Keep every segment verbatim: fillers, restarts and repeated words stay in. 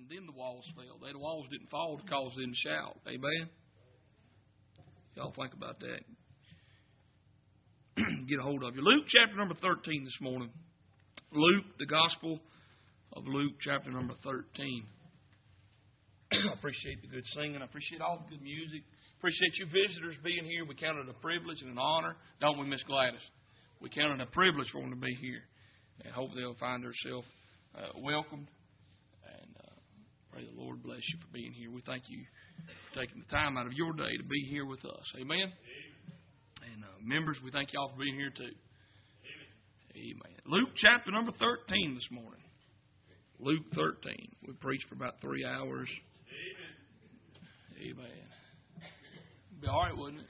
and then the walls fell. They, the walls didn't fall to cause them to shout. Amen? Y'all think about that. Get a hold of you. Luke chapter number thirteen this morning. Luke, the Gospel of Luke chapter number thirteen. I appreciate the good singing. I appreciate all the good music. Appreciate you visitors being here. We count it a privilege and an honor. Don't we, Miss Gladys? We count it a privilege for them to be here. And hope they'll find themselves uh, welcomed. And uh, pray the Lord bless you for being here. We thank you for taking the time out of your day to be here with us. Amen? And uh, members, we thank y'all for being here too. Amen. Luke chapter number thirteen this morning. Luke thirteen. We preached for about three hours. Amen. Amen. Be all right, wouldn't it?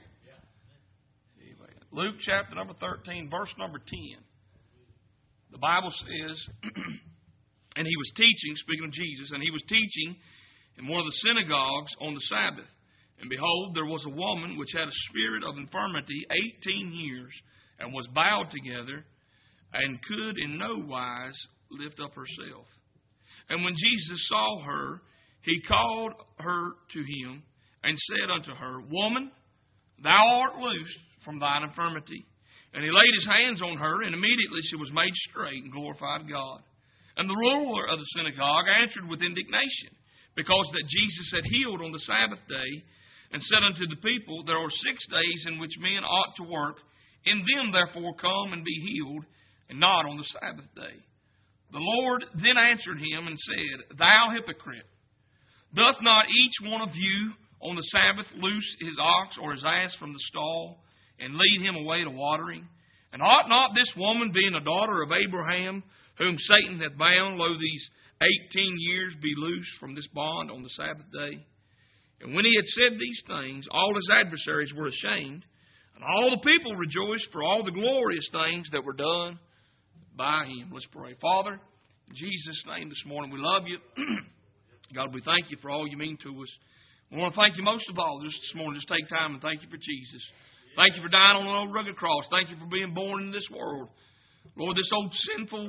Amen. Luke chapter number thirteen, verse number ten. The Bible says, and he was teaching, speaking of Jesus, and he was teaching in one of the synagogues on the Sabbath. And behold, there was a woman which had a spirit of infirmity eighteen years, and was bowed together, and could in no wise lift up herself. And when Jesus saw her, he called her to him, and said unto her, Woman, thou art loosed from thine infirmity. And he laid his hands on her, and immediately she was made straight, and glorified God. And the ruler of the synagogue answered with indignation, because that Jesus had healed on the Sabbath day, and said unto the people, There are six days in which men ought to work. In them therefore come and be healed, and not on the Sabbath day. The Lord then answered him and said, Thou hypocrite, doth not each one of you on the Sabbath loose his ox or his ass from the stall, and lead him away to watering? And ought not this woman, being a daughter of Abraham, whom Satan hath bound, lo, these eighteen years, be loosed from this bond on the Sabbath day? And when he had said these things, all his adversaries were ashamed, and all the people rejoiced for all the glorious things that were done by him. Let's pray. Father, in Jesus' name this morning, we love you. God, we thank you for all you mean to us. We want to thank you most of all just this morning. Just take time and thank you for Jesus. Thank you for dying on an old rugged cross. Thank you for being born in this world. Lord, this old sinful,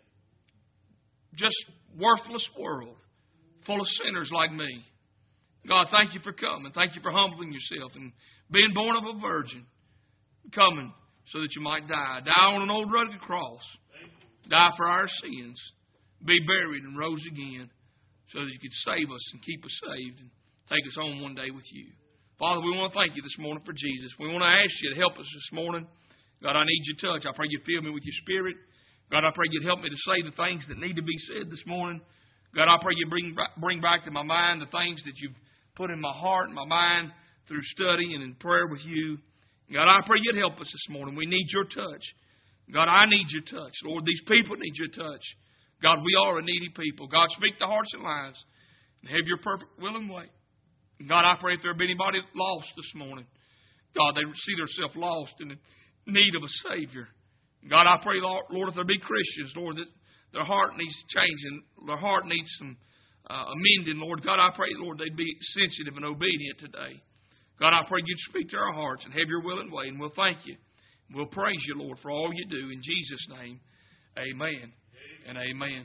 just worthless world full of sinners like me. God, thank you for coming. Thank you for humbling yourself and being born of a virgin. Coming so that you might die. Die on an old rugged cross. Die for our sins. Be buried and rose again so that you could save us and keep us saved and take us home one day with you. Father, we want to thank you this morning for Jesus. We want to ask you to help us this morning. God, I need your touch. I pray you fill me with your Spirit. God, I pray you'd help me to say the things that need to be said this morning. God, I pray you bring bring back to my mind the things that you've put in my heart and my mind through study and in prayer with you. God, I pray you'd help us this morning. We need your touch. God, I need your touch. Lord, these people need your touch. God, we are a needy people. God, speak to hearts and lives and have your perfect will and way. God, I pray if there be anybody lost this morning, God, they see themselves lost and in need of a Savior. God, I pray, Lord, if there be Christians, Lord, that their heart needs changing, their heart needs some uh, amending, Lord. God, I pray, Lord, they'd be sensitive and obedient today. God, I pray you'd speak to our hearts and have your will and way, and we'll thank you. We'll praise you, Lord, for all you do. In Jesus' name, amen and amen.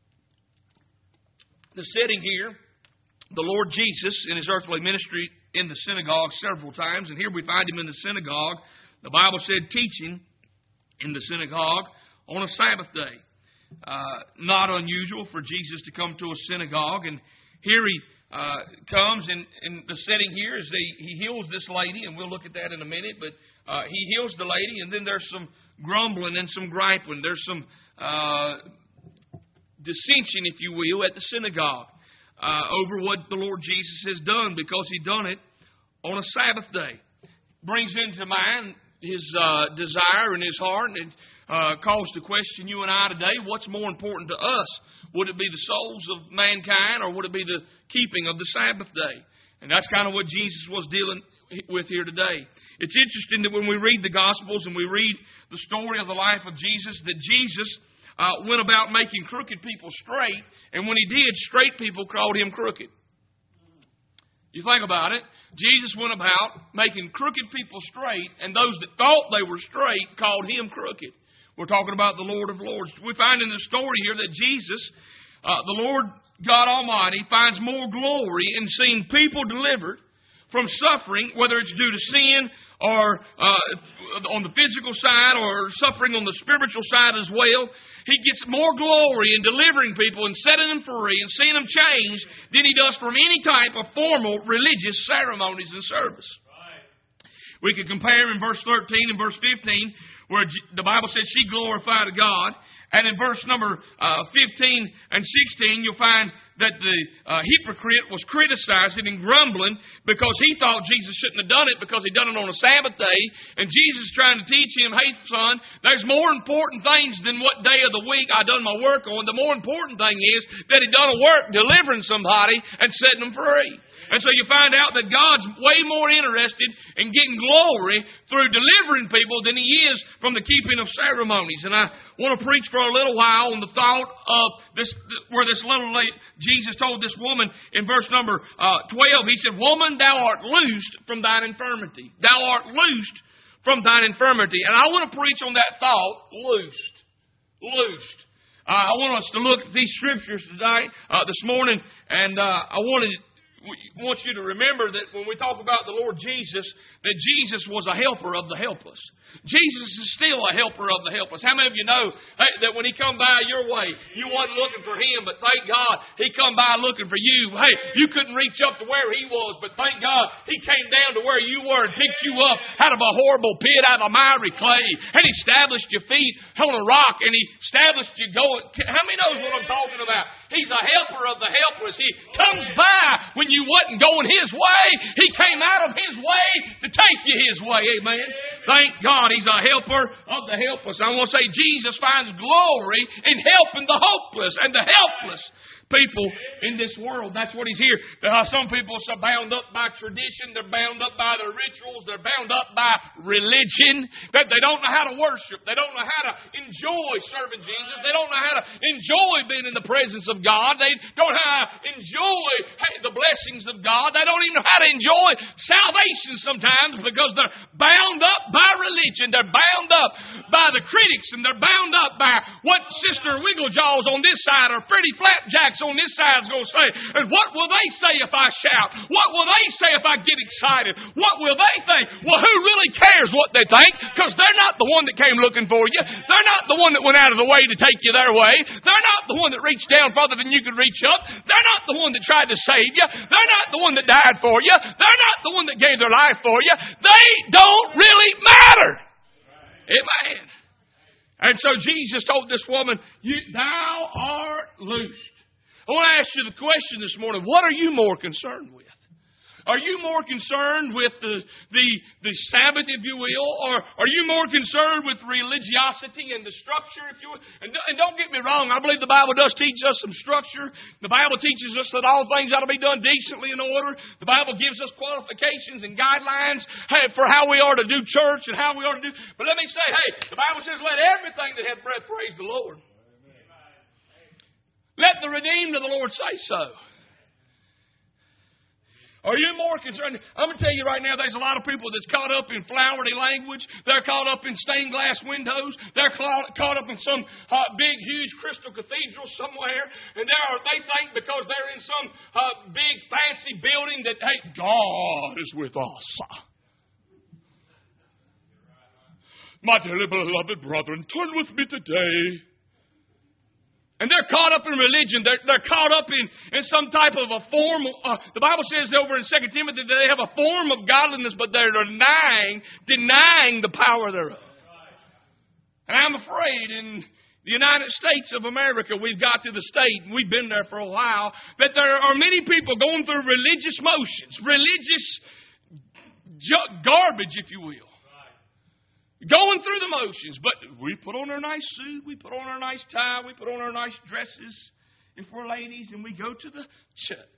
The setting here, the Lord Jesus in his earthly ministry in the synagogue several times. And here we find him in the synagogue. The Bible said teaching in the synagogue on a Sabbath day. Uh, not unusual for Jesus to come to a synagogue. And here he uh, comes, and, and the setting here is they, he heals this lady, and we'll look at that in a minute. But uh, he heals the lady, and then there's some grumbling and some griping. There's some uh, dissension, if you will, at the synagogue. Uh, over what the Lord Jesus has done, because he done it on a Sabbath day. Brings into mind his uh, desire in his heart, and it uh, calls to question you and I today, what's more important to us? Would it be the souls of mankind, or would it be the keeping of the Sabbath day? And that's kind of what Jesus was dealing with here today. It's interesting that when we read the Gospels and we read the story of the life of Jesus, that Jesus uh, went about making crooked people straight. And when he did, straight people called him crooked. You think about it. Jesus went about making crooked people straight, and those that thought they were straight called him crooked. We're talking about the Lord of Lords. We find in the story here that Jesus, uh, the Lord God Almighty finds more glory in seeing people delivered from suffering, whether it's due to sin or uh, on the physical side or suffering on the spiritual side as well. He gets more glory in delivering people and setting them free and seeing them change than He does from any type of formal religious ceremonies and service. Right. We could compare in verse thirteen and verse fifteen, where the Bible says she glorified God. And in verse number uh, fifteen and sixteen, you'll find that the uh, hypocrite was criticizing and grumbling because he thought Jesus shouldn't have done it because he'd done it on a Sabbath day. And Jesus is trying to teach him, hey, son, there's more important things than what day of the week I done my work on. The more important thing is that he done a work delivering somebody and setting them free. And so you find out that God's way more interested in getting glory through delivering people than He is from the keeping of ceremonies. And I want to preach for a little while on the thought of this, where this little lady, Jesus told this woman in verse number uh, twelve, He said, "Woman, thou art loosed from thine infirmity. Thou art loosed from thine infirmity." And I want to preach on that thought, loosed. Loosed. Uh, I want us to look at these scriptures today, uh, this morning, and uh, I wanted We want you to remember that when we talk about the Lord Jesus, that Jesus was a helper of the helpless. Jesus is still a helper of the helpless. How many of you know hey, that when He come by your way, you wasn't looking for Him, but thank God He come by looking for you. Hey, you couldn't reach up to where He was, but thank God He came down to where you were and picked you up out of a horrible pit, out of miry clay, and He established your feet on a rock, and He established you going. How many knows what I'm talking about? He's a helper of the helpless. He comes by when you wasn't going His way. He came out of His way to take you His way. Amen. Thank God He's a helper of the helpless. I want to say Jesus finds glory in helping the hopeless and the helpless people in this world. That's what He's here. Uh, some people are bound up by tradition. They're bound up by their rituals. They're bound up by religion. That they don't know how to worship. They don't know how to enjoy serving Jesus. They don't know how to enjoy being in the presence of God. They don't know how to enjoy hey, the blessings of God. They don't even know how to enjoy salvation sometimes because they're bound up by religion. They're bound up by the critics, and they're bound up by what Sister Wigglejaws on this side or Freddie Flapjacks on this side is going to say. And what will they say if I shout? What will they say if I get excited? What will they think? Well, who really cares what they think? Because they're not the one that came looking for you. They're not the one that went out of the way to take you their way. They're not the one that reached down farther than you could reach up. They're not the one that tried to save you. They're not the one that died for you. They're not the one that gave their life for you. They don't really matter. Amen. And so Jesus told this woman, you, thou art loosed. I want to ask you the question this morning. What are you more concerned with? Are you more concerned with the, the, the Sabbath, if you will? Or are you more concerned with religiosity and the structure, if you will? And, and don't get me wrong, I believe the Bible does teach us some structure. The Bible teaches us that all things ought to be done decently in order. The Bible gives us qualifications and guidelines hey, for how we are to do church and how we are to do. But let me say, hey, the Bible says, let everything that hath breath praise the Lord. Let the redeemed of the Lord say so. Are you more concerned? I'm going to tell you right now, there's a lot of people that's caught up in flowery language. They're caught up in stained glass windows. They're caught up in some uh, big, huge crystal cathedral somewhere. And they are, they think because they're in some uh, big, fancy building that, hey, God is with us. My dearly beloved brethren, turn with me today. And they're caught up in religion. They're, they're caught up in, in some type of a form. Uh, the Bible says over in Second Timothy that they have a form of godliness, but they're denying, denying the power thereof. And I'm afraid in the United States of America, we've got to the state, and we've been there for a while, that there are many people going through religious motions, religious garbage, if you will. Going through the motions, but we put on our nice suit, we put on our nice tie, we put on our nice dresses if we're ladies, and we go to the church.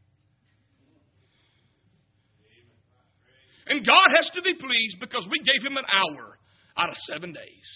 And God has to be pleased because we gave Him an hour out of seven days.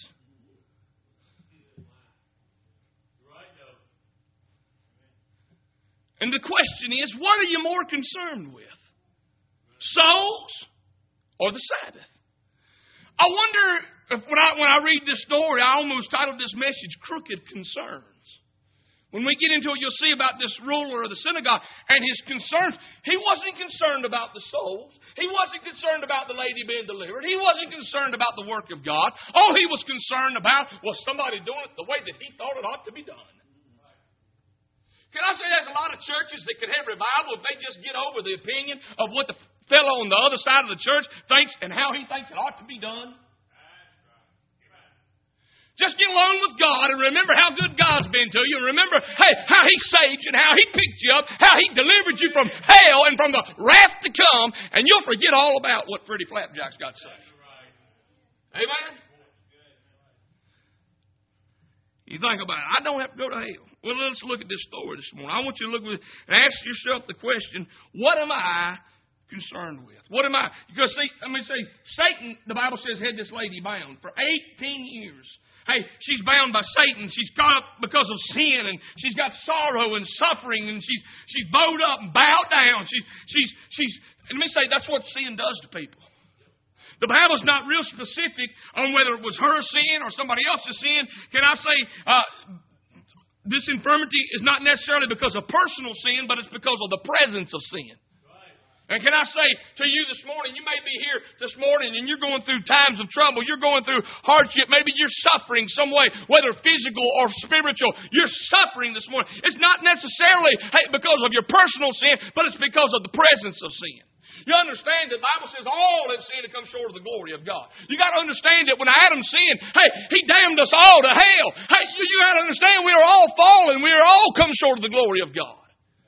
And the question is, what are you more concerned with? Souls or the Sabbath? I wonder if when I, when I read this story, I almost titled this message, Crooked Concerns. When we get into it, you'll see about this ruler of the synagogue and his concerns. He wasn't concerned about the souls. He wasn't concerned about the lady being delivered. He wasn't concerned about the work of God. All he was concerned about was somebody doing it the way that he thought it ought to be done. Can I say there's a lot of churches that could have revival if they just get over the opinion of what the fellow on the other side of the church thinks and how he thinks it ought to be done? Just get along with God and remember how good God's been to you. And remember, hey, how He saved you and how He picked you up, how He delivered you from hell and from the wrath to come, and you'll forget all about what Freddie Flapjack's got to say. Amen? You think about it. I don't have to go to hell. Well, let's look at this story this morning. I want you to look with and ask yourself the question, what am I concerned with? What am I? Because see, let me say, Satan, the Bible says, had this lady bound for eighteen years. Hey, she's bound by Satan. She's caught up because of sin, and she's got sorrow and suffering, and she's she's bowed up and bowed down. She's she's she's. Let me say, that's what sin does to people. The Bible's not real specific on whether it was her sin or somebody else's sin. Can I say uh, this infirmity is not necessarily because of personal sin, but it's because of the presence of sin. And can I say to you this morning, you may be here this morning and you're going through times of trouble. You're going through hardship. Maybe you're suffering some way, whether physical or spiritual. You're suffering this morning. It's not necessarily hey, because of your personal sin, but it's because of the presence of sin. You understand that the Bible says all have sinned and come short of the glory of God. You got to understand that when Adam sinned, hey, he damned us all to hell. Hey, you, you got to understand we are all fallen. We are all come short of the glory of God.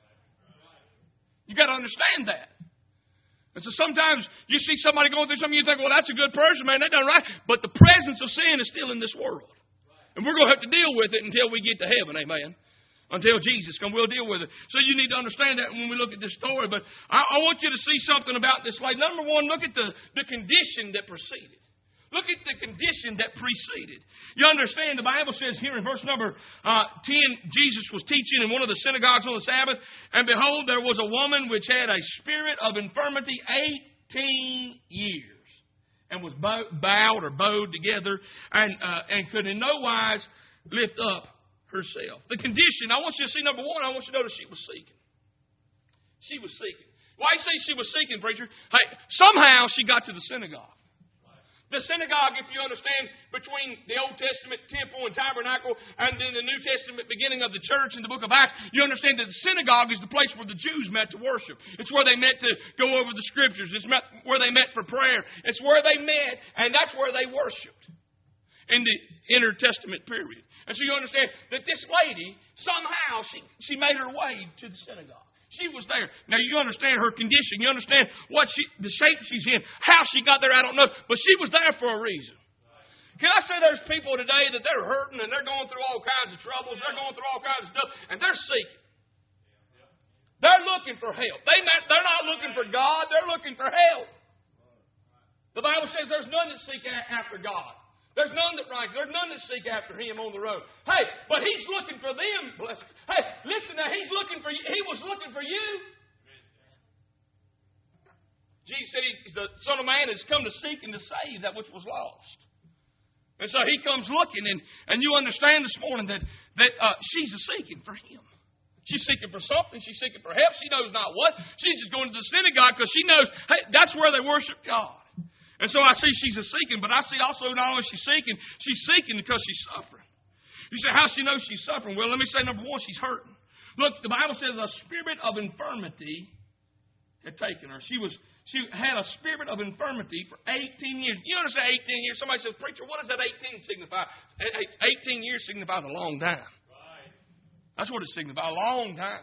You got to understand that. And so sometimes you see somebody going through something, you think, well, that's a good person, man, they done right. But the presence of sin is still in this world. And we're going to have to deal with it until we get to heaven, amen. Until Jesus comes, we'll deal with it. So you need to understand that when we look at this story. But I, I want you to see something about this lady. Number one, look at the, the condition that preceded. Look at the condition that preceded. You understand, the Bible says here in verse number uh, ten, Jesus was teaching in one of the synagogues on the Sabbath, and behold, there was a woman which had a spirit of infirmity eighteen years, and was bow, bowed or bowed together, and, uh, and could in no wise lift up herself. The condition, I want you to see, number one, I want you to notice she was seeking. She was seeking. Why do you say she was seeking, preacher? Hey, somehow she got to the synagogue. The synagogue, if you understand, between the Old Testament temple and tabernacle and then the New Testament beginning of the church in the book of Acts, you understand that the synagogue is the place where the Jews met to worship. It's where they met to go over the Scriptures. It's where they met for prayer. It's where they met, and that's where they worshiped in the intertestament period. And so you understand that this lady, somehow, she, she made her way to the synagogue. She was there. Now, you understand her condition. You understand what she, the shape she's in. How she got there, I don't know. But she was there for a reason. Can I say there's people today that they're hurting and they're going through all kinds of troubles. They're going through all kinds of stuff. And they're seeking. They're looking for help. They, they're not looking for God. They're looking for help. The Bible says there's none that seek after God. There's none that right. There's none that seek after Him on the road. Hey, but He's looking for them. Bless. Hey, listen now. He's looking for you. He was looking for you. Jesus said, he, "The Son of Man has come to seek and to save that which was lost." And so He comes looking, and, and you understand this morning that that uh, she's a seeking for Him. She's seeking for something. She's seeking for help. She knows not what. She's just going to the synagogue because she knows, hey, that's where they worship God. And so I see she's a seeking, but I see also not only she's seeking, she's seeking because she's suffering. You say, how she knows she's suffering? Well, let me say, number one, she's hurting. Look, the Bible says a spirit of infirmity had taken her. She was she had a spirit of infirmity for eighteen years. You understand eighteen years? Somebody says, preacher, what does that eighteen signify? eighteen years signifies a long time. That's what it signifies, a long time.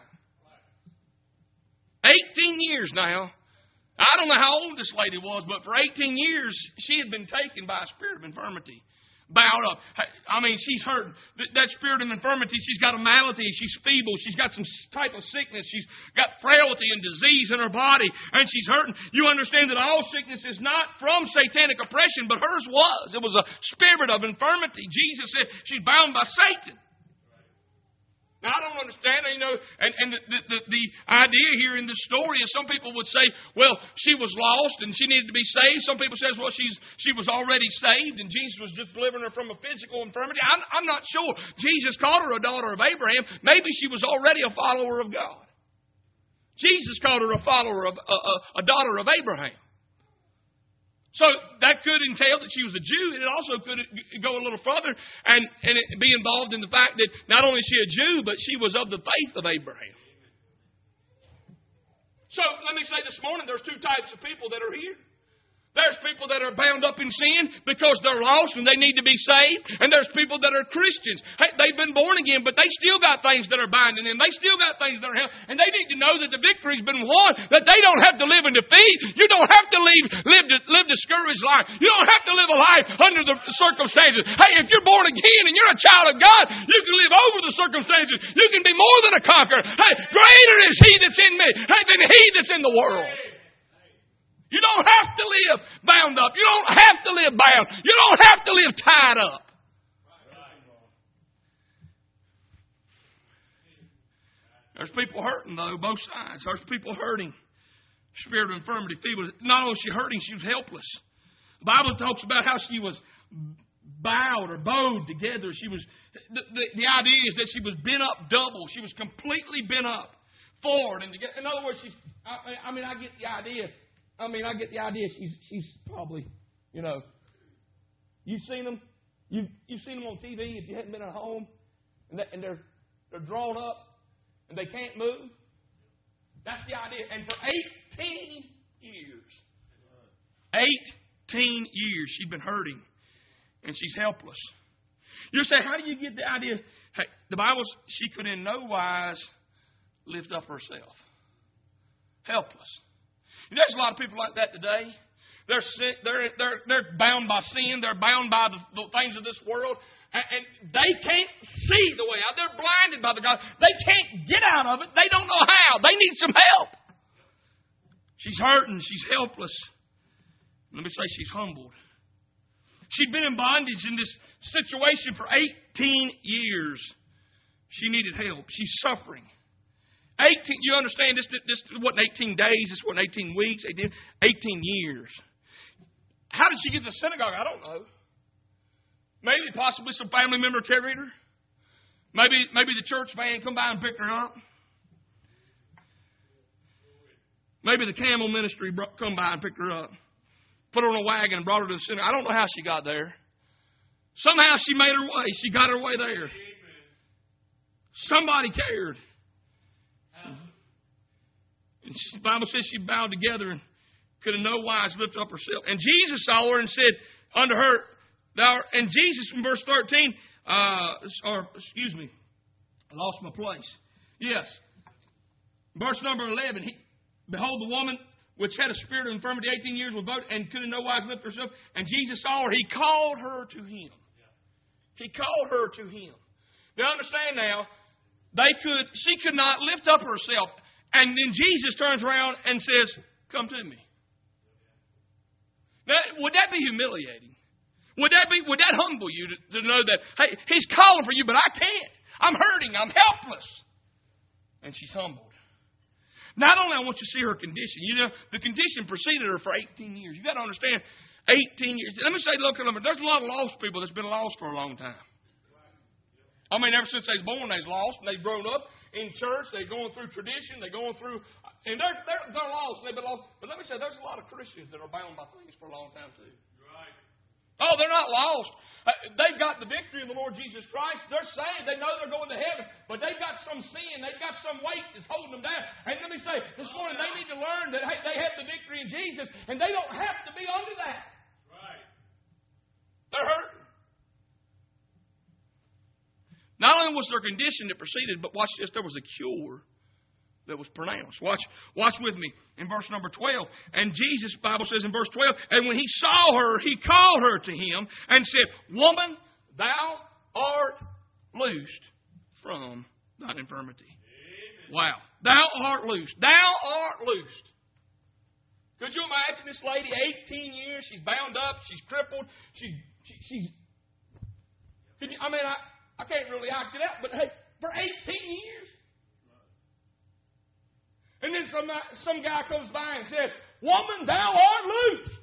eighteen years now. I don't know how old this lady was, but for eighteen years, she had been taken by a spirit of infirmity. Bowed up. I mean, she's hurt. That spirit of infirmity, she's got a malady. She's feeble. She's got some type of sickness. She's got frailty and disease in her body, and she's hurting. You understand that all sickness is not from satanic oppression, but hers was. It was a spirit of infirmity. Jesus said she's bound by Satan. Now, I don't understand, you know, and, and the, the, the idea here in this story is some people would say, well, she was lost and she needed to be saved. Some people say, well, she's she was already saved and Jesus was just delivering her from a physical infirmity. I'm, I'm not sure. Jesus called her a daughter of Abraham. Maybe she was already a follower of God. Jesus called her a follower of a, a, a daughter of Abraham. So that could entail that she was a Jew. It also could go a little further and, and it be involved in the fact that not only is she a Jew, but she was of the faith of Abraham. So let me say this morning, there's two types of people that are here. There's people that are bound up in sin because they're lost and they need to be saved. And there's people that are Christians. Hey, they've been born again, but they still got things that are binding them. They still got things that are held. And they need to know that the victory's been won, that they don't have to live in defeat. You don't have to live, live, live discouraged life. You don't have to live a life under the circumstances. Hey, if you're born again and you're a child of God, you can live over the circumstances. You can be more than a conqueror. Hey, greater is He that's in me hey, than he that's in the world. You don't have to live bound up. You don't have to live bound. You don't have to live tied up. There's people hurting, though, both sides. There's people hurting. Spirit of infirmity, feeble. Not only was she hurting, she was helpless. The Bible talks about how she was bowed or bowed together. She was. The, the, the idea is that she was bent up double. She was completely bent up forward and together. In other words, she's. I, I mean, I get the idea. I mean, I get the idea. She's she's probably, you know, you've seen them. You've, you've seen them on T V if you hadn't been at home. And, they, and they're, they're drawn up and they can't move. That's the idea. And for eighteen years, eighteen years, she'd been hurting. And she's helpless. You say, how do you get the idea? Hey, the Bible, she could in no wise lift up herself. Helpless. There's a lot of people like that today. They're they're they're they're bound by sin. They're bound by the, the things of this world, and, and they can't see the way out. They're blinded by the God. They can't get out of it. They don't know how. They need some help. She's hurting. She's helpless. Let me say she's humbled. She'd been in bondage in this situation for eighteen years. She needed help. She's suffering. Eighteen. You understand this? This wasn't eighteen days. This wasn't eighteen weeks. Eighteen years. How did she get to the synagogue? I don't know. Maybe possibly some family member carried her. Maybe maybe the church van come by and picked her up. Maybe the camel ministry come by and picked her up, put her on a wagon and brought her to the synagogue. I don't know how she got there. Somehow she made her way. She got her way there. Somebody cared. And the Bible says she bowed together and could in no wise lift up herself. And Jesus saw her and said unto her, Thou, and Jesus in verse thirteen, uh, or excuse me, I lost my place. Yes. Verse number eleven, he, behold the woman which had a spirit of infirmity eighteen years was both and could in no wise lift herself. And Jesus saw her, He called her to Him. He called her to Him. Now understand now, they could, she could not lift up herself. And then Jesus turns around and says, come to me. Now, would that be humiliating? Would that be? Would that humble you to, to know that, hey, He's calling for you, but I can't. I'm hurting. I'm helpless. And she's humbled. Not only I want you to see her condition. You know, the condition preceded her for eighteen years. You've got to understand, eighteen years. Let me say, look, there's a lot of lost people that's been lost for a long time. I mean, ever since they're born, they're lost, and they've grown up in church. They're going through tradition. They're going through, and they're, they're, they're lost. They've been lost. But let me say, there's a lot of Christians that are bound by things for a long time, too. Right. Oh, they're not lost. Uh, they've got the victory in the Lord Jesus Christ. They're saved. They know they're going to heaven. But they've got some sin. They've got some weight that's holding them down. And let me say, this morning, they need to learn that hey, they have the victory in Jesus, and they don't have to be under that. Right. They're hurting. Not only was there a condition that preceded, but watch this, there was a cure that was pronounced. Watch, watch with me in verse number twelve. And Jesus, the Bible says in verse twelve, and when He saw her, He called her to Him and said, Woman, thou art loosed from thine infirmity. Amen. Wow. Thou art loosed. Thou art loosed. Could you imagine this lady, eighteen years, she's bound up, she's crippled, she, she, she's... Can you, I mean, I... I can't really act it out, but hey, for eighteen years. And then some, some guy comes by and says, woman, thou art loosed.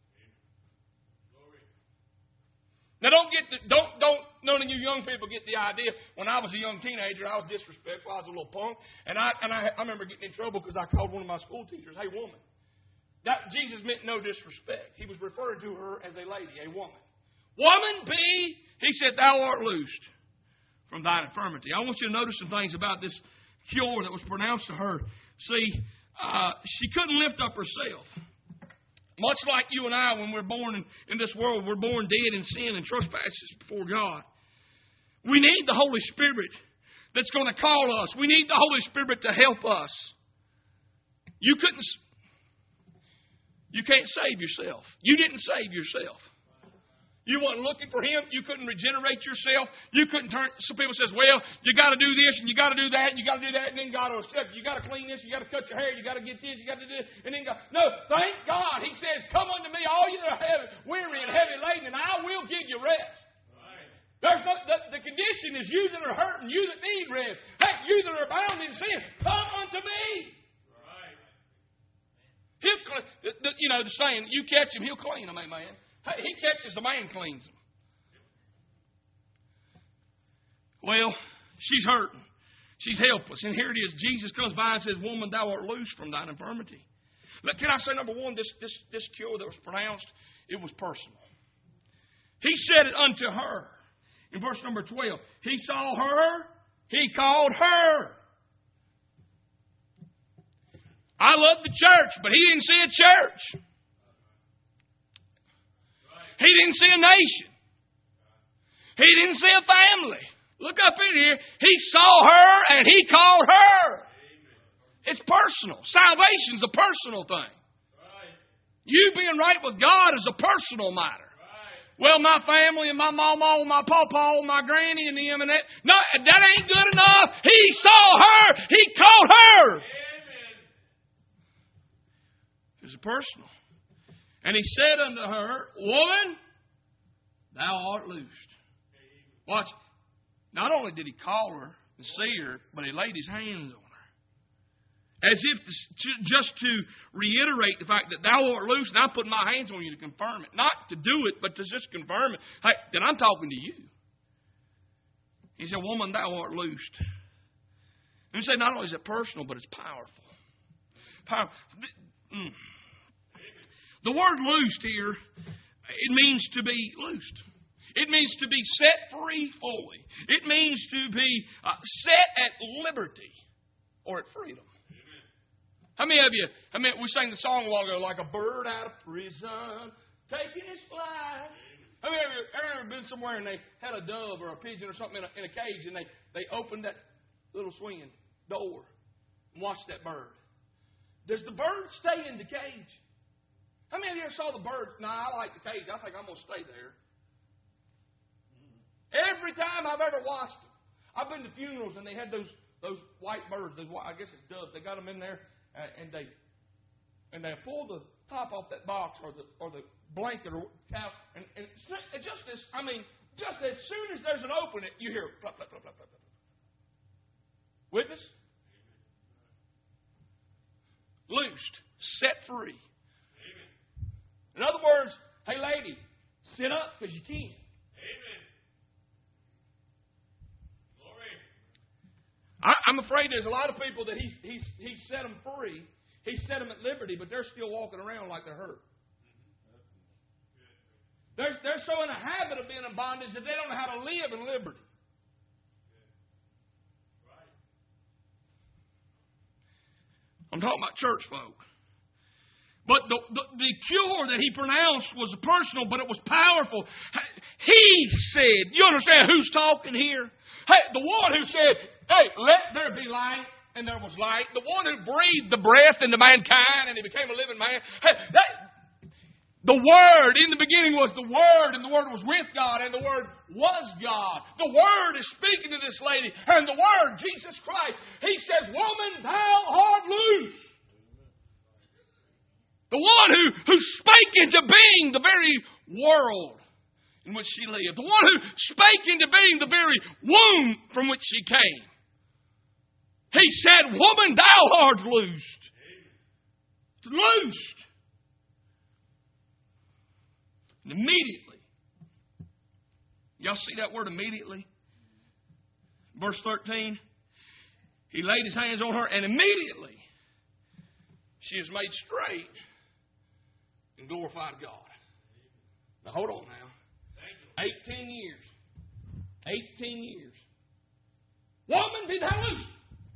Now don't get the, don't don't none of you young people get the idea. When I was a young teenager, I was disrespectful. I was a little punk, and I and I, I remember getting in trouble because I called one of my school teachers, "Hey, woman." That Jesus meant no disrespect. He was referring to her as a lady, a woman. Woman, be, he said, thou art loosed from thine infirmity. I want you to notice some things about this cure that was pronounced to her. See, uh, she couldn't lift up herself. Much like you and I, when we're born in, in this world, we're born dead in sin and trespasses before God. We need the Holy Spirit that's going to call us. We need the Holy Spirit to help us. You couldn't, you can't save yourself. You didn't save yourself. You weren't looking for Him. You couldn't regenerate yourself. You couldn't turn. Some people says, well, you got to do this and you got to do that and you got to do that, and then God will accept you. You got to clean this. You got to cut your hair. You got to get this. You got to do this. And then God. No, thank God. He says, come unto me, all you that are heavy, weary and heavy laden, and I will give you rest. Right. There's no, the, the condition is you that are hurting, you that need rest. Hey, you that are bound in sin, come unto me. Right. He'll, the, the, you know, the saying, you catch him, he'll clean him, amen. He catches the man, cleans him. Well, she's hurting. She's helpless. And here it is. Jesus comes by and says, woman, thou art loosed from thine infirmity. Look, can I say, number one, this, this, this cure that was pronounced, it was personal. He said it unto her. In verse number twelve, he saw her. He called her. I love the church, but he didn't see a church. He didn't see a nation. He didn't see a family. Look up in here. He saw her and he called her. It's personal. Salvation's a personal thing. You being right with God is a personal matter. Well, my family and my mama and my pawpaw and my granny and them and that. No, that ain't good enough. He saw her. He called her. It's personal. And he said unto her, woman, thou art loosed. Watch. Not only did he call her and see her, but he laid his hands on her. As if to, to, just to reiterate the fact that thou art loosed, and I put my hands on you to confirm it. Not to do it, but to just confirm it. Hey, that I'm talking to you. He said, woman, thou art loosed. And he said, not only is it personal, but it's powerful. Powerful. Mm. The word loosed here, it means to be loosed. It means to be set free fully. It means to be uh, set at liberty or at freedom. Amen. How many of you, I mean, we sang the song a while ago, like a bird out of prison, taking his flight. How many of you have ever been somewhere and they had a dove or a pigeon or something in a, in a cage and they, they opened that little swinging door and watched that bird? Does the bird stay in the cage? How many of you ever saw the birds? No, I like the cage. I think I'm going to stay there. Every time I've ever watched them, I've been to funerals and they had those those white birds. Those, I guess it's doves. They got them in there uh, and they and they pull the top off that box or the or the blanket or couch and, and just as I mean just as soon as there's an opening, you hear plop, plop, plop, plop, plop, plop. Witness? Loosed, set free. In other words, hey lady, sit up because you can. Amen. Glory. I, I'm afraid there's a lot of people that he's he's he's set them free, he's set them at liberty, but they're still walking around like they're hurt. They're they're so in a habit of being in bondage that they don't know how to live in liberty. Right. I'm talking about church folk. But the, the, the cure that he pronounced was personal, but it was powerful. He said, you understand who's talking here? Hey, the one who said, hey, let there be light, and there was light. The one who breathed the breath into mankind, and he became a living man. Hey, that, the Word, in the beginning was the Word, and the Word was with God, and the Word was God. The Word is speaking to this lady, and the Word, Jesus Christ, He says, woman, thou art loose. The one who, who spake into being the very world. in which she lived. The one who spake into being the very womb from which she came. He said, woman, thou art loosed. Loosed. And immediately. Y'all see that word immediately? Verse thirteen. He laid his hands on her and immediately she is made straight and glorified God. Now hold on now. Eighteen years. Eighteen years. Woman, be thou loosed.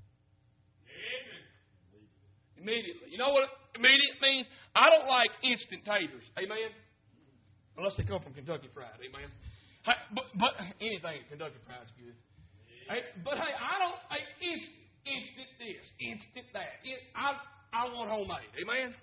Immediately. You know what immediate means? I don't like instant taters. Amen? Unless they come from Kentucky Fried. Amen? Hey, but, but anything at Kentucky Fried is good. Hey, but hey, I don't hey, instant, instant this, instant that. It, I, I want homemade. Amen?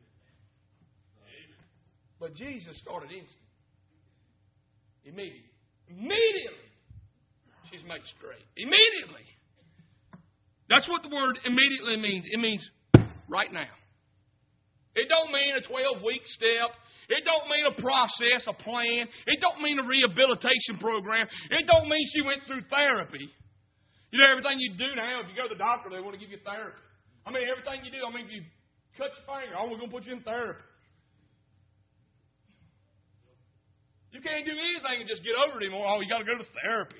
But Jesus started instant. Immediately. Immediately. She's made straight. Immediately. That's what the word immediately means. It means right now. It don't mean a twelve-week step. It don't mean a process, a plan. It don't mean a rehabilitation program. It don't mean she went through therapy. You know, everything you do now, if you go to the doctor, they want to give you therapy. I mean, everything you do, I mean, if you cut your finger, oh, we're going to put you in therapy. You can't do anything and just get over it anymore. Oh, you got to go to therapy.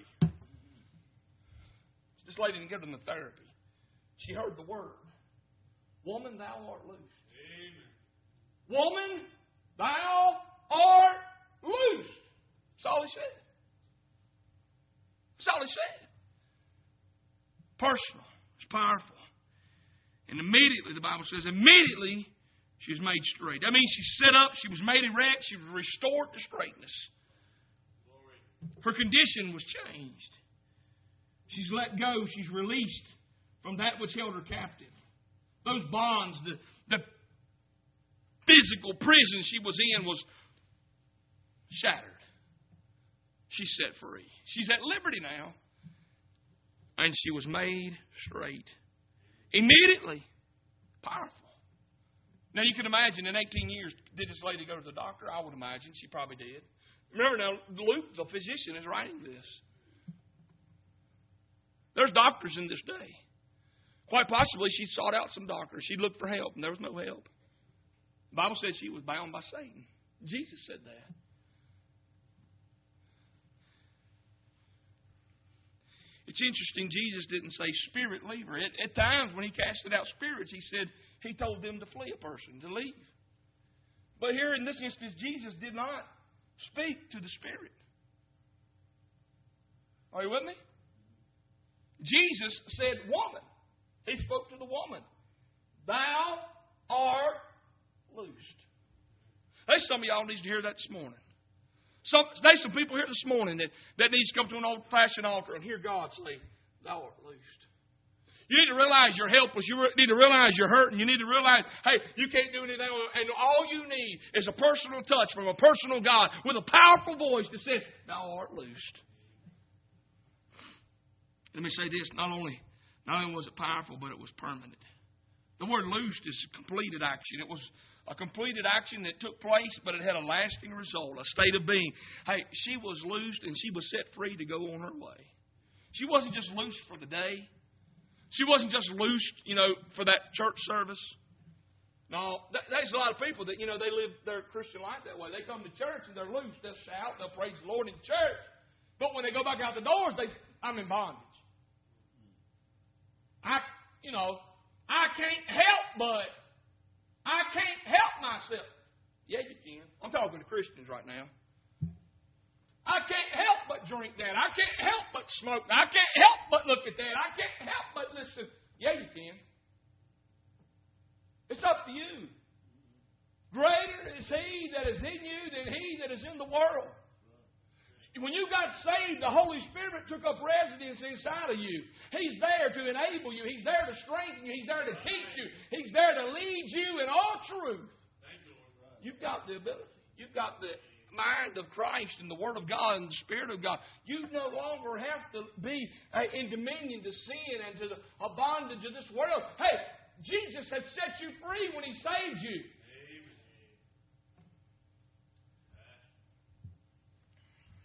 This lady didn't go to the therapy. She heard the word. Woman, thou art loosed. Amen. Woman, thou art loosed. That's all he said. That's all he said. Personal. It's powerful. And immediately, the Bible says, immediately she was made straight. That means she sat up, she was made erect, she was restored to straightness. Her condition was changed. She's let go, she's released from that which held her captive. Those bonds, the, the physical prison she was in was shattered. She's set free. She's at liberty now. And she was made straight. Immediately. Powerful. Now you can imagine in eighteen years, did this lady go to the doctor? I would imagine she probably did. Remember now, Luke, the physician, is writing this. There's doctors in this day. Quite possibly she sought out some doctors. She looked for help and there was no help. The Bible says she was bound by Satan. Jesus said that. It's interesting, Jesus didn't say, spirit, leave her. At, at times when he casted out spirits, he said, he told them to flee a person, to leave. But here in this instance, Jesus did not speak to the spirit. Are you with me? Jesus said, woman. He spoke to the woman. Thou art loosed. There's some of y'all need to hear that this morning. Some, there's some people here this morning that, that needs to come to an old-fashioned altar and hear God say, thou art loosed. You need to realize you're helpless. You need to realize you're hurting. You need to realize, hey, you can't do anything. And all you need is a personal touch from a personal God with a powerful voice that says, thou art loosed. Let me say this. Not only, not only was it powerful, but it was permanent. The word loosed is a completed action. It was a completed action that took place, but it had a lasting result, a state of being. Hey, she was loosed and she was set free to go on her way. She wasn't just loosed for the day. She wasn't just loosed, you know, for that church service. No, there's a lot of people that, you know, they live their Christian life that way. They come to church and they're loose. They'll shout, they'll praise the Lord in church. But when they go back out the doors, they, I'm in bondage. I, you know, I can't help but, I can't help myself. Yeah, you can. I'm talking to Christians right now. I can't help but drink that. I can't help but smoke that. I can't help but look at that. I can't help but listen. Yeah, you can. It's up to you. Greater is He that is in you than he that is in the world. When you got saved, the Holy Spirit took up residence inside of you. He's there to enable you. He's there to strengthen you. He's there to teach you. He's there to lead you in all truth. You've got the ability. You've got the mind of Christ and the Word of God and the Spirit of God. You no longer have to be uh, in dominion to sin and to the, a bondage of this world. Hey, Jesus has set you free when He saved you.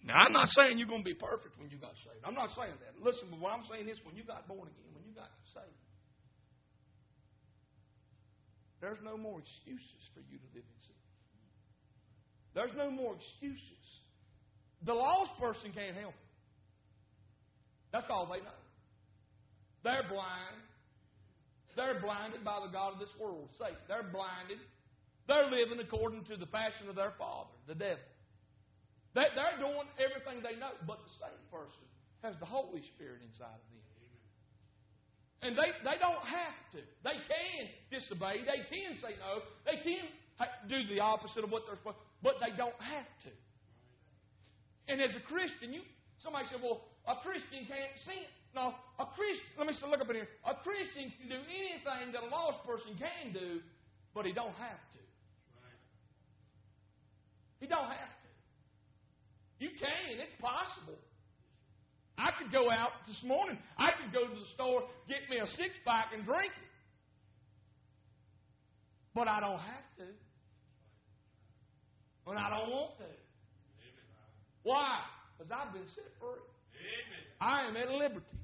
Now, I'm not saying you're going to be perfect when you got saved. I'm not saying that. Listen, but what I'm saying is when you got born again, when you got saved, there's no more excuses for you to live in sin. There's no more excuses. The lost person can't help it. That's all they know. They're blind. They're blinded by the god of this world, Satan. They're blinded. They're living according to the passion of their father, the devil. They're doing everything they know, but the same person has the Holy Spirit inside of them. And they, they don't have to. They can disobey. They can say no. They can do the opposite of what they're supposed to, but they don't have to. And as a Christian, you somebody said, well, a Christian can't sin. No, a Christian, let me look up in here. A Christian can do anything that a lost person can do, but he don't have to. He don't have to. You can. It's possible. I could go out this morning. I could go to the store, get me a six-pack and drink it. But I don't have to. And I don't want to. Why? Because I've been set free. I am at liberty.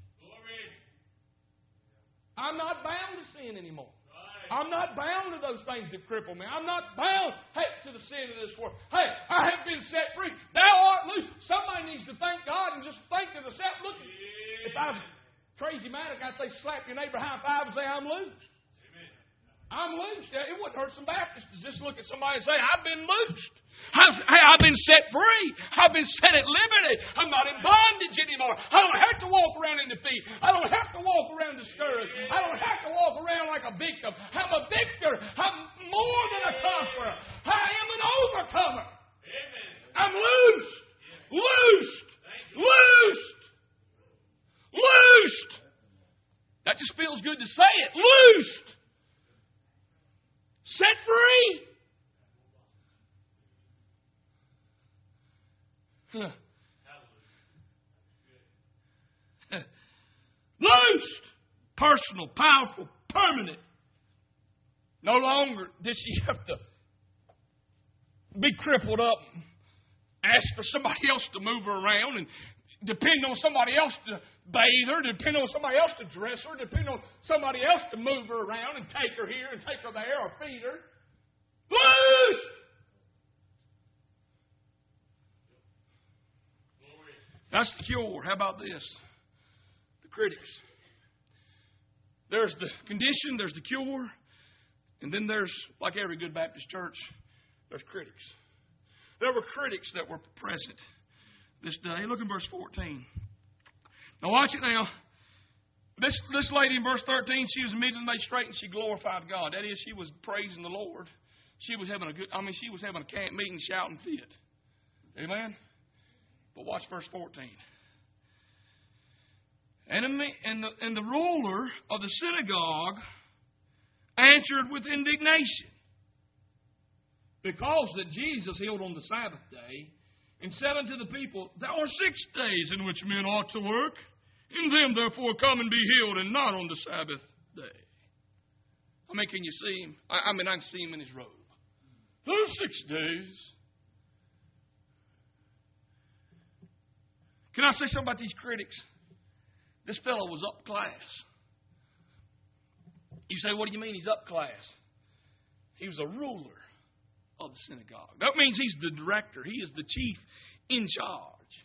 I'm not bound to sin anymore. I'm not bound to those things that cripple me. I'm not bound, hey, to the sin of this world. Hey, I have been set free. Thou art loose. Somebody needs to thank God and just think to themselves, look, if I was crazy manic, I'd say slap your neighbor high five and say, I'm loose. I'm loose. It wouldn't hurt some Baptists to just look at somebody and say, I've been loosed. I've, hey, I've been set free. I've been set at liberty. I'm not in bondage anymore. I don't have to walk around in defeat. I don't have to walk around discouraged. I don't have to walk around like a victim. I'm a victor. I'm more than a conqueror. I am an overcomer. I'm loosed. Loosed. Loosed. Loosed. That just feels good to say it. Loosed. Set free. Huh. Loosed. Personal, powerful, permanent. No longer does she have to be crippled up, ask for somebody else to move her around, and depend on somebody else to bathe her, depend on somebody else to dress her, depend on somebody else to move her around and take her here and take her there or feed her. Loosed. That's the cure. How about this? The critics. There's the condition, there's the cure, and then there's, like every good Baptist church, there's critics. There were critics that were present this day. Look in verse fourteen. Now watch it now. This, this lady in verse thirteen, she was immediately made straight and she glorified God. That is, she was praising the Lord. She was having a good, I mean, she was having a camp meeting, shouting fit. Amen? But watch verse fourteen. And, in the, and, the, and the ruler of the synagogue answered with indignation, because that Jesus healed on the Sabbath day, and said unto the people, there are six days in which men ought to work. In them, therefore, come and be healed, and not on the Sabbath day. I mean, can you see him? I, I mean, I can see him in his robe. Those six days. Can I say something about these critics? This fellow was up class. You say, what do you mean he's up class? He was a ruler of the synagogue. That means he's the director. He is the chief in charge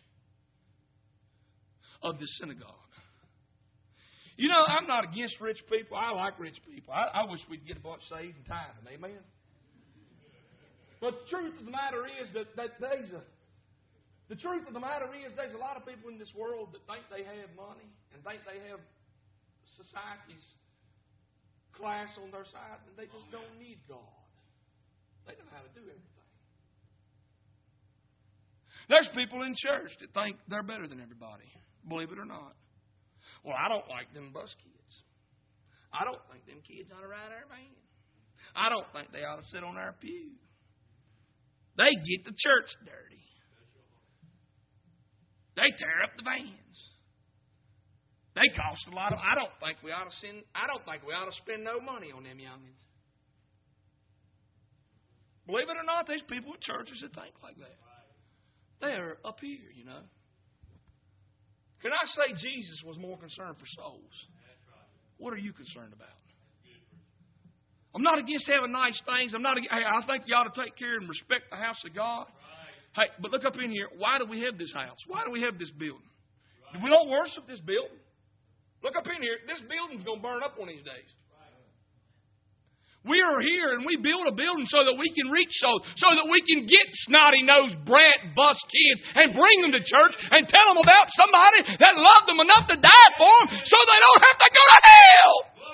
of the synagogue. You know, I'm not against rich people. I like rich people. I, I wish we'd get a bunch saved and tithing. Amen? But the truth of the matter is that, that there's a The truth of the matter is there's a lot of people in this world that think they have money and think they have society's class on their side, and they just don't need God. They know how to do everything. There's people in church that think they're better than everybody, believe it or not. Well, I don't like them bus kids. I don't think them kids ought to ride our van. I don't think they ought to sit on our pew. They get the church dirty. They tear up the vans. They cost a lot of. I don't think we ought to send. I don't think we ought to spend no money on them youngins. Believe it or not, there's people at churches that think like that. They are up here, you know. Can I say Jesus was more concerned for souls? What are you concerned about? I'm not against having nice things. I'm not. Against, hey, I think you ought to take care and respect the house of God. Hey, but look up in here. Why do we have this house? Why do we have this building? We don't worship this building. Look up in here. This building's going to burn up one of these days. We are here and we build a building so that we can reach souls, so that we can get snotty-nosed, brat, bus kids and bring them to church and tell them about somebody that loved them enough to die for them so they don't have to go to hell.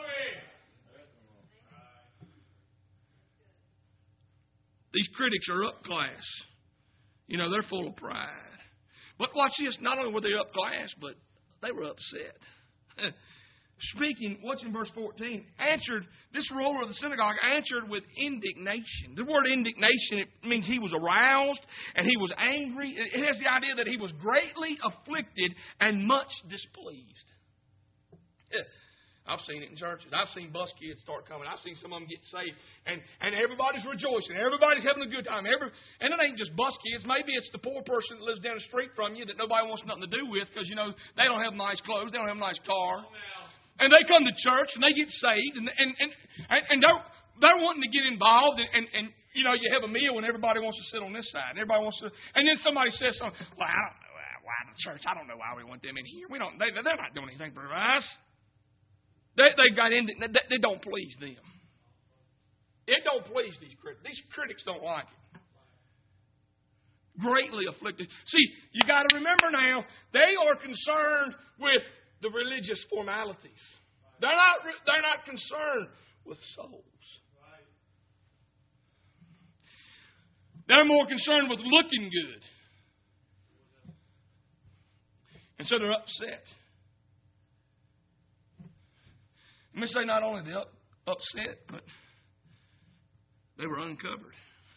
These critics are up class. You know, they're full of pride. But watch this. Not only were they up class, but they were upset. Speaking, what's in verse fourteen? Answered, this ruler of the synagogue answered with indignation. The word indignation, it means he was aroused and he was angry. It has the idea that he was greatly afflicted and much displeased. Yeah. I've seen it in churches. I've seen bus kids start coming. I've seen some of them get saved. And, and everybody's rejoicing. Everybody's having a good time. Every, and it ain't just bus kids. Maybe it's the poor person that lives down the street from you that nobody wants nothing to do with because, you know, they don't have nice clothes. They don't have a nice car. And they come to church and they get saved. And, and, and, and they're, they're wanting to get involved. And, and, and, you know, you have a meal and everybody wants to sit on this side. And everybody wants to. And then somebody says something. Well, I don't know why the church. I don't know why we want them in here. We don't. They, they're not doing anything for us. They, they got in. They, they don't please them. It don't please these critics. These critics don't like it. Greatly afflicted. See, you got to remember now, they are concerned with the religious formalities. They're not. They're not concerned with souls. They're more concerned with looking good, and so they're upset. Let me say, not only they up, upset, but they were uncovered.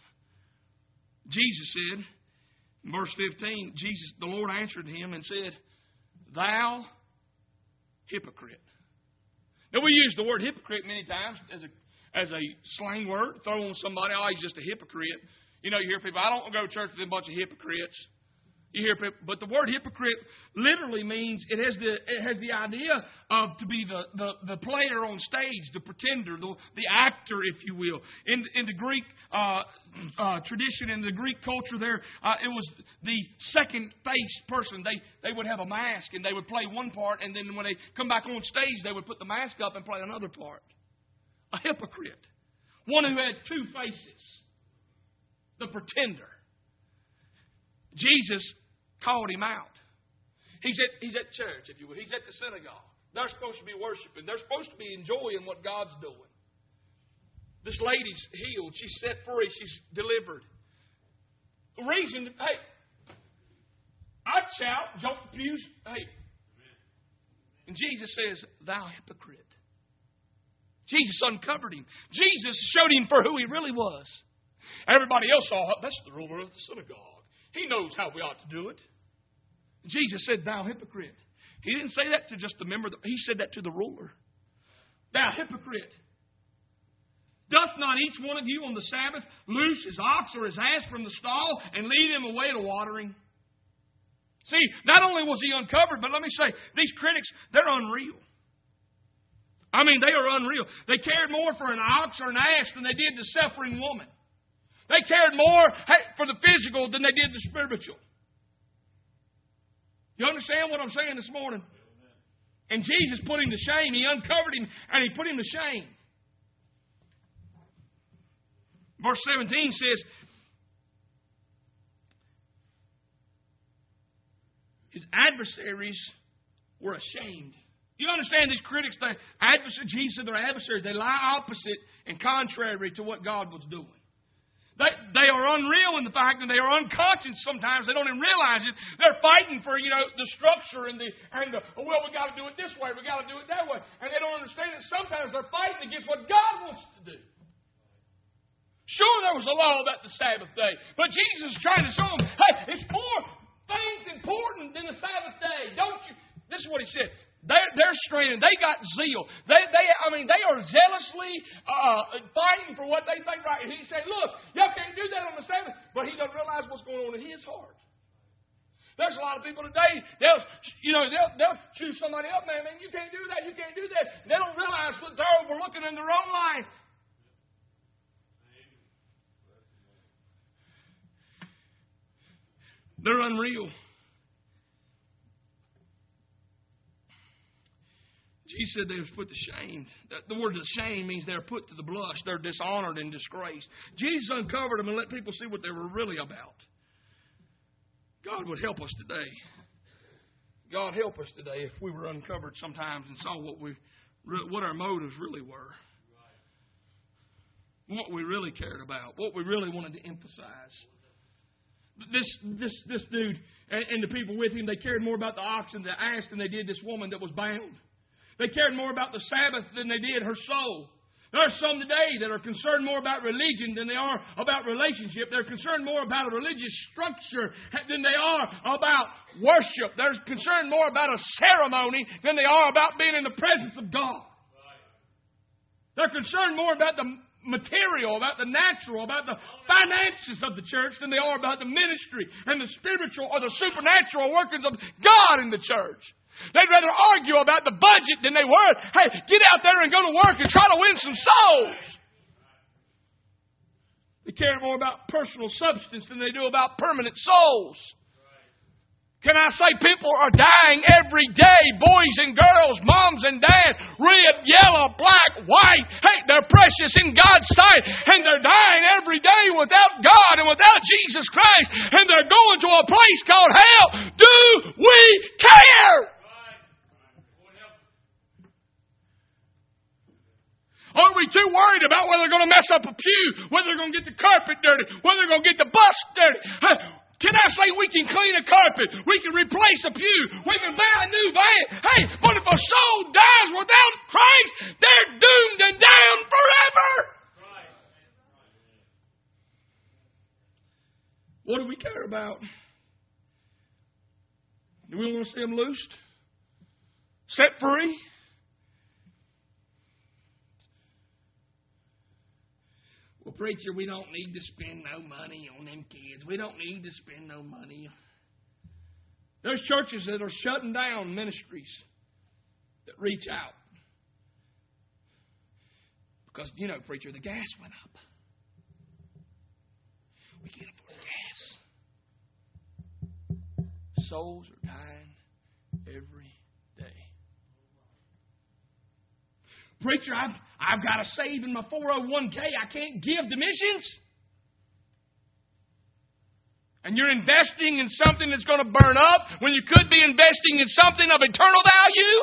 Jesus said, in verse fifteen, Jesus, the Lord answered him and said, "Thou hypocrite." Now, we use the word hypocrite many times as a as a slang word, throw on somebody, oh, he's just a hypocrite. You know, you hear people, I don't go to church with a bunch of hypocrites. You hear people, but the word hypocrite literally means it has the it has the idea of to be the, the, the player on stage, the pretender, the, the actor, if you will. In in the Greek uh, uh, tradition, in the Greek culture, there uh, it was the second faced person. They they would have a mask and they would play one part, and then when they come back on stage, they would put the mask up and play another part. A hypocrite, one who had two faces, the pretender. Jesus called him out. He's at, he's at church, if you will. He's at the synagogue. They're supposed to be worshiping. They're supposed to be enjoying what God's doing. This lady's healed. She's set free. She's delivered. The reason, hey, I'd shout, jump the pews, hey. And Jesus says, "Thou hypocrite." Jesus uncovered him. Jesus showed him for who he really was. Everybody else saw, that's the ruler of the synagogue. He knows how we ought to do it. Jesus said, "Thou hypocrite." He didn't say that to just the member. He said that to the ruler. "Thou hypocrite. Doth not each one of you on the Sabbath loose his ox or his ass from the stall and lead him away to watering?" See, not only was he uncovered, but let me say, these critics, they're unreal. I mean, they are unreal. They cared more for an ox or an ass than they did the suffering woman. They cared more for the physical than they did the spiritual. You understand what I'm saying this morning? And Jesus put him to shame. He uncovered him and he put him to shame. Verse seventeen says, his adversaries were ashamed. You understand these critics, they adversaries, Jesus said they're adversaries. They lie opposite and contrary to what God was doing. They, they are unreal in the fact that they are unconscious sometimes. They don't even realize it. They're fighting for, you know, the structure and the, and the oh, well, we got to do it this way. We got to do it that way. And they don't understand that sometimes they're fighting against what God wants to do. Sure, there was a law about the Sabbath day. But Jesus is trying to show them, hey, it's more things important than the Sabbath day. Don't you? This is what he said. They're, they're straining. They got zeal. They, they, I mean, they are zealously uh, fighting for what they think right. And he said, look, y'all can't do that on the Sabbath. But he doesn't realize what's going on in his heart. There's a lot of people today, they'll, you know, they'll, they'll choose somebody up, man, man, you can't do that, you can't do that. They don't realize that they're overlooking in their own life. They're unreal. Jesus said they was put to shame. The word shame means they're put to the blush. They're dishonored and disgraced. Jesus uncovered them and let people see what they were really about. God would help us today. God help us today if we were uncovered sometimes and saw what we, what our motives really were. What we really cared about. What we really wanted to emphasize. This this this dude and, and the people with him, they cared more about the ox and the ass than they did this woman that was bound. They cared more about the Sabbath than they did her soul. There are some today that are concerned more about religion than they are about relationship. They're concerned more about a religious structure than they are about worship. They're concerned more about a ceremony than they are about being in the presence of God. They're concerned more about the material, about the natural, about the finances of the church than they are about the ministry and the spiritual or the supernatural workings of God in the church. They'd rather argue about the budget than they would, hey, get out there and go to work and try to win some souls. They care more about personal substance than they do about permanent souls. Can I say people are dying every day, boys and girls, moms and dads, red, yellow, black, white. Hey, they're precious in God's sight, and they're dying every day without God and without Jesus Christ, and they're going to a place called hell. Do we care? Are we too worried about whether they're going to mess up a pew, whether they're going to get the carpet dirty, whether they're going to get the bus dirty? Can I say we can clean a carpet? We can replace a pew. We can buy a new van. Hey, but if a soul dies without Christ, they're doomed and damned forever. What do we care about? Do we want to see them loosed? Set free? Well, preacher, we don't need to spend no money on them kids. We don't need to spend no money. There's churches that are shutting down ministries that reach out. Because, you know, preacher, the gas went up. We can't afford gas. Souls are dying every day. Preacher, I've, I've got to save in my four oh one k. I can't give to missions. And you're investing in something that's going to burn up when you could be investing in something of eternal value.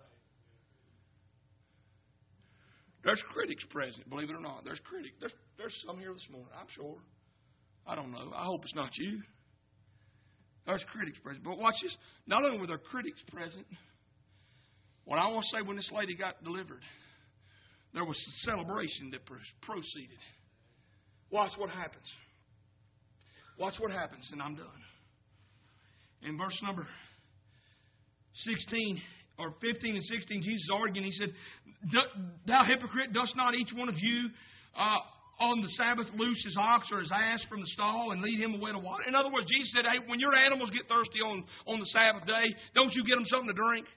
There's critics present, believe it or not. There's critics. There's, there's some here this morning, I'm sure. I don't know. I hope it's not you. There's critics present. But watch this. Not only were there critics present, what I want to say, when this lady got delivered, there was a celebration that proceeded. Watch what happens. Watch what happens, and I'm done. In verse number sixteen, or fifteen and sixteen, Jesus arguing, he said, "Thou hypocrite, dost not each one of you uh, on the Sabbath loose his ox or his ass from the stall and lead him away to water?" In other words, Jesus said, hey, when your animals get thirsty on, on the Sabbath day, don't you get them something to drink?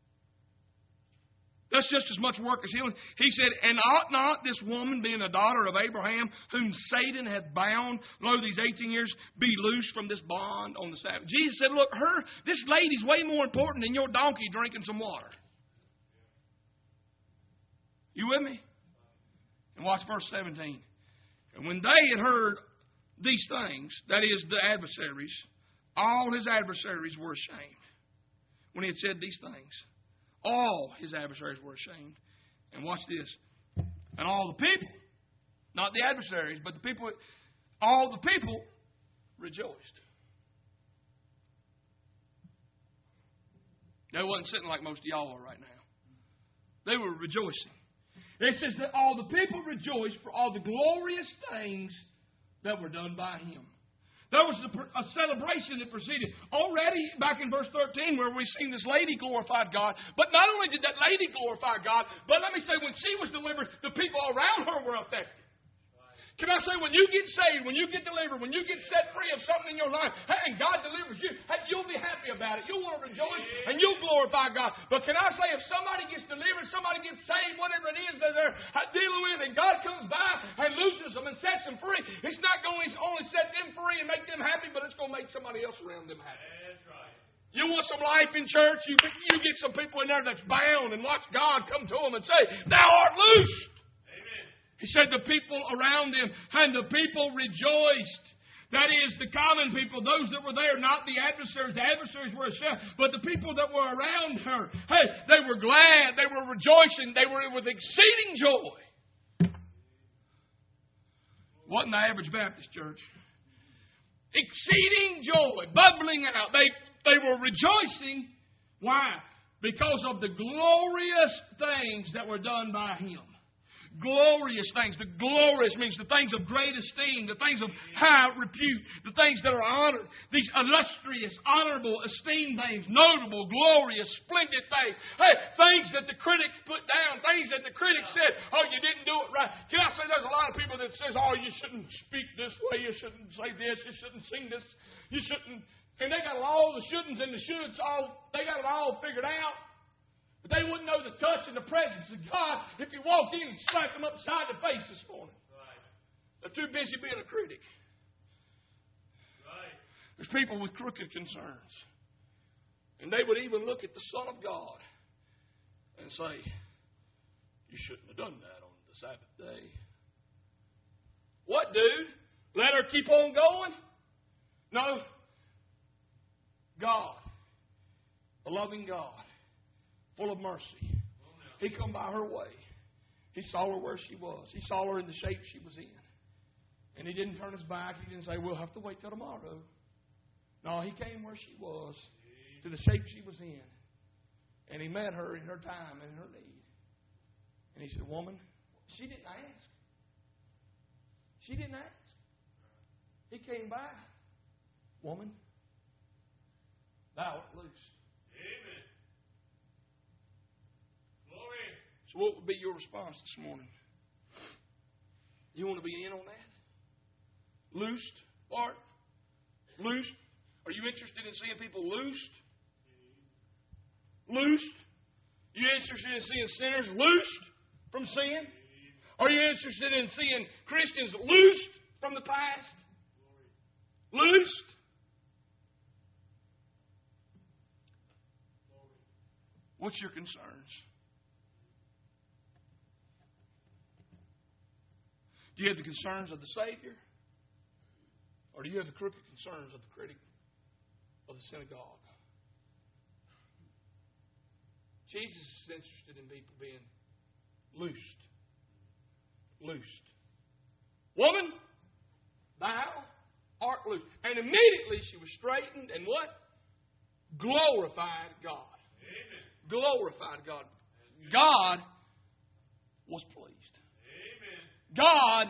That's just as much work as healing. He said, "And ought not this woman, being a daughter of Abraham, whom Satan hath bound, lo, these eighteen years, be loosed from this bond on the Sabbath?" Jesus said, look, her, this lady's way more important than your donkey drinking some water. You with me? And watch verse seventeen. "And when they had heard these things," that is, the adversaries, all his adversaries were ashamed. When he had said these things, all his adversaries were ashamed. And watch this. "And all the people," not the adversaries, but the people, all the people rejoiced. They wasn't sitting like most of y'all are right now. They were rejoicing. It says that all the people rejoiced for all the glorious things that were done by him. There was a celebration that proceeded already back in verse thirteen, where we've seen this lady glorified God. But not only did that lady glorify God, but let me say, when she was delivered, the people around her were affected. Can I say, when you get saved, when you get delivered, when you get set free of something in your life, hey, and God delivers you, hey, you'll be happy about it. You'll want to rejoice, and you'll glorify God. But can I say, if somebody gets delivered, somebody gets saved, whatever it is that they're dealing with, and God comes by and looses them and sets them free, it's not going to only set them free and make them happy, but it's going to make somebody else around them happy. That's right. You want some life in church? You, you get some people in there that's bound, and watch God come to them and say, "Thou art loosed." He said the people around him, and the people rejoiced. That is, the common people, those that were there, not the adversaries. The adversaries were ashamed, but the people that were around her, hey, they were glad, they were rejoicing, they were with exceeding joy. Wasn't the average Baptist church. Exceeding joy, bubbling out. They, they were rejoicing. Why? Because of the glorious things that were done by him. Glorious things. The glorious means the things of great esteem, the things of high repute, the things that are honored. These illustrious, honorable, esteemed things, notable, glorious, splendid things. Hey, things that the critics put down, things that the critics said, "Oh, you didn't do it right." Can I say there's a lot of people that says, "Oh, you shouldn't speak this way, you shouldn't say this, you shouldn't sing this, you shouldn't," and they got all the shouldn'ts and the shoulds all, they got it all figured out. But they wouldn't know the touch and the presence of God if you walked in and slapped them upside the face this morning. Right. They're too busy being a critic. Right. There's people with crooked concerns. And they would even look at the Son of God and say, "You shouldn't have done that on the Sabbath day." What, dude? Let her keep on going? No. God, a loving God, full of mercy. He come by her way. He saw her where she was. He saw her in the shape she was in. And he didn't turn his back. He didn't say, "We'll have to wait till tomorrow." No, he came where she was, to the shape she was in. And he met her in her time and in her need. And he said, "Woman," she didn't ask. She didn't ask. He came by. "Woman, thou art loosed." Amen. Glory. So what would be your response this morning? You want to be in on that? Loosed, Bart? Loosed? Are you interested in seeing people loosed? Loosed? Are you interested in seeing sinners loosed from sin? Are you interested in seeing Christians loosed from the past? Loosed? What's your concerns? Do you have the concerns of the Savior? Or do you have the crooked concerns of the critic of the synagogue? Jesus is interested in people being loosed. Loosed. "Woman, thou art loosed." And immediately she was straightened and what? Glorified God. Amen. Glorified God. God was pleased. Amen. God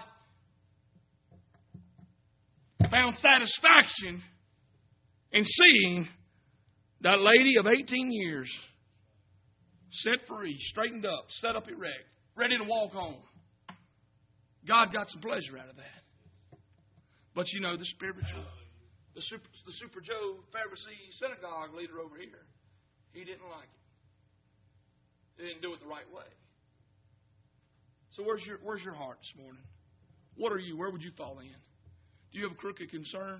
found satisfaction in seeing that lady of eighteen years set free, straightened up, set up erect, ready to walk home. God got some pleasure out of that. But you know, the spiritual, the super, the super Joe Pharisee synagogue leader over here, he didn't like it. He didn't do it the right way. So where's your where's your heart this morning? What are you? Where would you fall in? Do you have a crooked concern?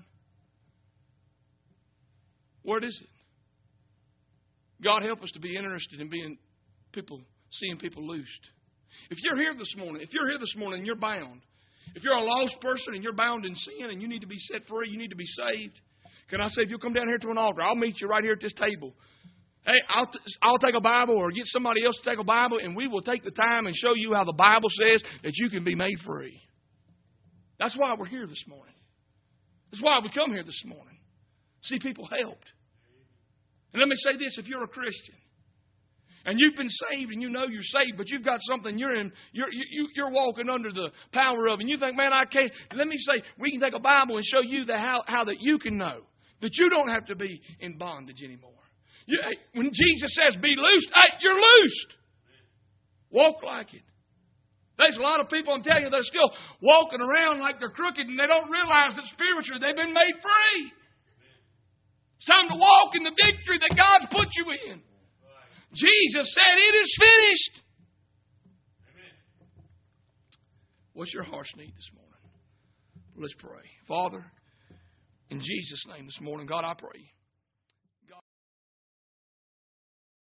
What is it? God help us to be interested in being people, seeing people loosed. If you're here this morning, if you're here this morning and you're bound, if you're a lost person and you're bound in sin and you need to be set free, you need to be saved, can I say, if you'll come down here to an altar, I'll meet you right here at this table. Hey, I'll, t- I'll take a Bible or get somebody else to take a Bible, and we will take the time and show you how the Bible says that you can be made free. That's why we're here this morning. That's why we come here this morning. See people helped. And let me say this, if you're a Christian, and you've been saved and you know you're saved, but you've got something you're in, you're, you, you're walking under the power of, and you think, man, I can't. Let me say, we can take a Bible and show you the, how, how that you can know that you don't have to be in bondage anymore. You, when Jesus says be loosed, hey, you're loosed. Walk like it. There's a lot of people, I'm telling you, they're still walking around like they're crooked and they don't realize that spiritually they've been made free. It's time to walk in the victory that God's put you in. Jesus said, it is finished. What's your heart's need this morning? Let's pray. Father, in Jesus' name this morning, God, I pray